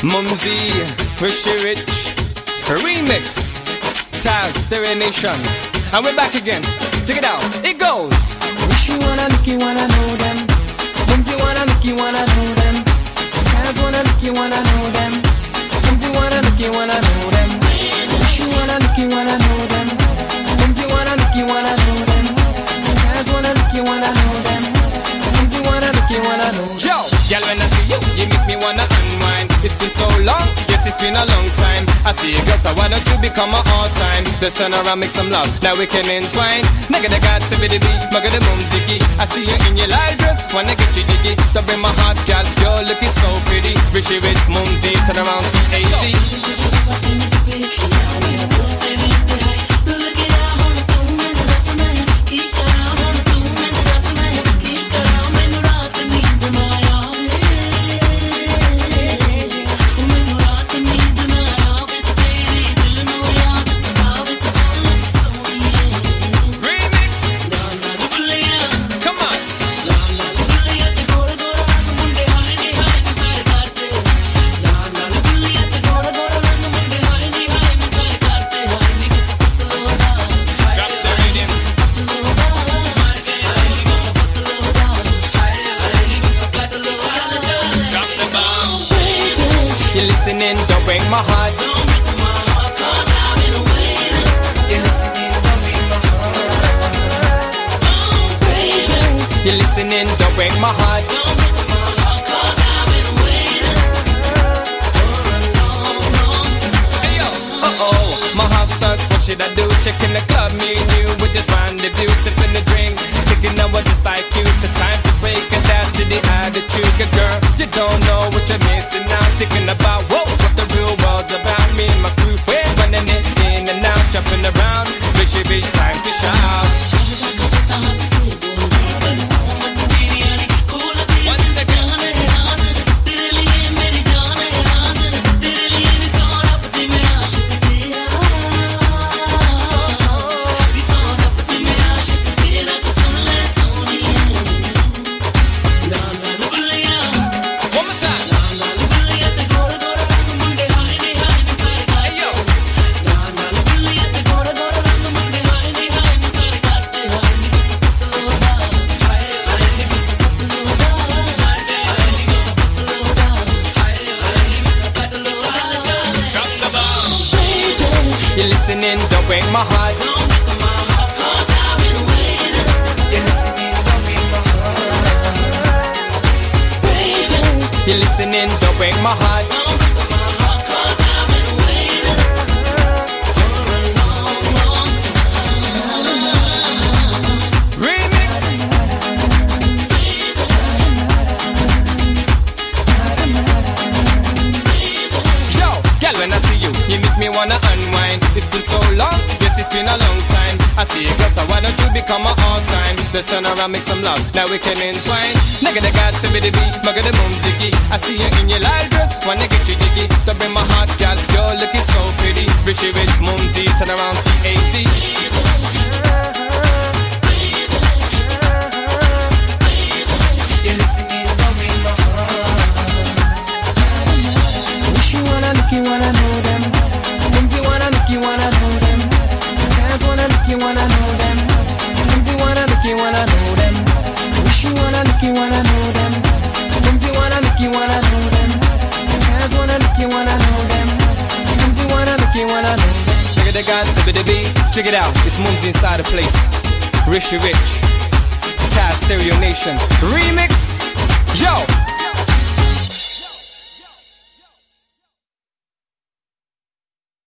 Mumsy, Rishi Rich, remix, Taz, Stereo Nation, and we're back again. Check it out, it goes. Rishi wanna make you wanna know them. Mumsy wanna make you wanna know them. Taz wanna make you wanna know them. Mumsy wanna make you wanna know them. Rishi wanna make you wanna know them. Mumsy wanna make you wanna know them. Taz wanna make you wanna know them. Mumsy wanna make you wanna know them. Yo, girl, when I see you, you make me wanna unwind. It's been so long, yes, it's been a long time. I see you, girl, so why don't you become my all-time? Let's turn around, make some love, now we can entwine. Nigga, they got to be the beat, mugga the mumsiki. I see you in your light dress, wanna get you jiggy. Don't bring my heart, girl, you're looking so pretty. Rishi Rich, Mumsy, turn around, TAC. You're listening, don't break my heart. Don't break my heart, 'cause I've been waiting. You're listening, don't break my heart. Oh, baby. You're listening, don't break my heart. Don't break my heart, 'cause I've been waiting for a long, long time. Hey yo, uh-oh, my heart stuck, what should I do? Checking the club, me and you, we just rendezvous, sipping the drink. Thinking I was just like you, the time to break and down to the attitude. Good girl, you don't know what you're missing now. Thinking about, whoa, what the real world's about. Me and my crew, we're running it in and out, jumping around. Rishi Rich, time to shout. One second. One more time. Hey yo. Drop the bomb. You're listening, don't break my heart. Don't break my heart, 'cause I've been waiting. You're listening, don't break my heart. Baby. You're listening, don't break my heart. Don't break my heart, 'cause I've been waiting for a long, long time. Remix. Yo, girl, when I see you, you make me wanna unwind. It's been so long, yes, it's been a long time. I see you, girl, so why don't you become my all-time? Let's turn around, make some love, now we can entwine. Nigga, they got to be the beat, mugga the mumsiki. I see you in your light dress, wanna get you jiggy. Don't bring my heart, girl, you're looking so pretty. Rishi Rich, Mumsy, turn around, TAC. You're listening, don't break my heart. Wish you wanna make you wanna know them. Mumsy wanna make you wanna know them. Taz wanna make you wanna know them. Mumsy wanna make you wanna know them. Wish you wanna make you wanna know them. Mumsy wanna make you wanna know them. Taz wanna make you wanna know them. Mumsy wanna make you wanna know them. Check it, they got to be the beat. Check it out, it's Mumsy inside the place. Rishi Rich, Taz, Stereo Nation, remix. Yo,